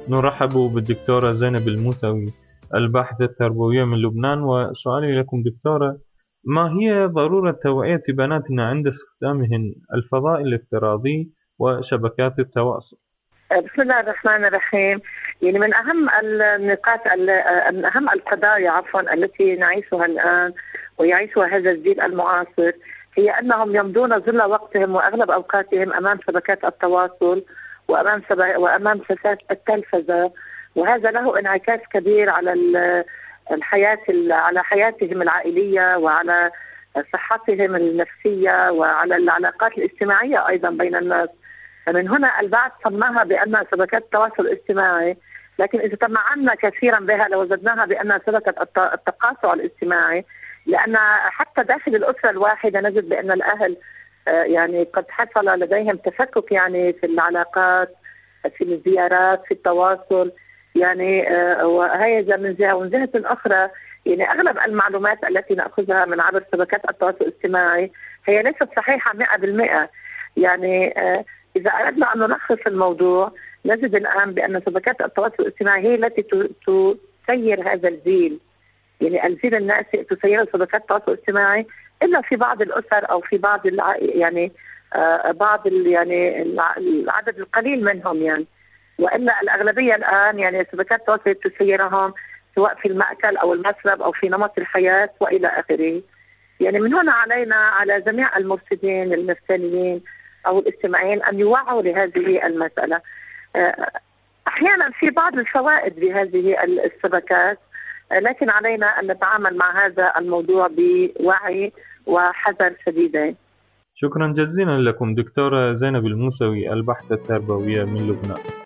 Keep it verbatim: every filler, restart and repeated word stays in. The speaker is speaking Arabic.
نرحب بالدكتورة زينب الموسوي، الباحثة التربوية من لبنان. وسؤالي لكم دكتورة، ما هي ضرورة توعية بناتنا عند استخدامهن الفضاء الافتراضي وشبكات التواصل؟ بسم الله الرحمن الرحيم. يعني من أهم النقاط من أهم القضايا عفوا التي نعيشها الآن ويعيشها هذا الجيل المعاصر هي أنهم يمضون ظل وقتهم وأغلب أوقاتهم أمام شبكات التواصل وأمام وأمام شاشات التلفزة، وهذا له انعكاس كبير على الحياة على حياتهم العائلية وعلى صحتهم النفسية وعلى العلاقات الاجتماعية أيضا بين الناس. من هنا البعض سماها بأنها شبكات التواصل الاجتماعي، لكن إذا تمعنا كثيرا بها لوجدناها بأنها شبكة التقاطع الاجتماعي، لأن حتى داخل الأسرة الواحدة نجد بأن الأهل يعني قد حصل لديهم تفكك يعني في العلاقات، في الزيارات، في التواصل، يعني وهذا من جهة. ومن جهة أخرى يعني أغلب المعلومات التي نأخذها من عبر شبكات التواصل الاجتماعي هي ليست صحيحة مئة بالمئة. يعني إذا أردنا أن نلخص الموضوع نجد الآن بأن شبكات التواصل الاجتماعي هي التي تسير هذا الجيل، يعني الجيل الناشئ تسير شبكات التواصل الاجتماعي، إلا في بعض الأسر أو في بعض الع... يعني آه بعض ال... يعني العدد القليل منهم يعني، وإلا الأغلبية الآن يعني شبكات التواصل تسيرهم سواء في المأكل أو المشرب أو في نمط الحياة وإلى آخره. يعني من هنا علينا على جميع المرشدين المثاليين أو الاجتماعيين أن يوعوا لهذه المسألة. أحيانا في بعض الفوائد بهذه الشبكات، لكن علينا أن نتعامل مع هذا الموضوع بوعي وحذر شديدين. شكرا جزيلا لكم دكتورة زينب الموسوي، الباحثة التربوية من لبنان.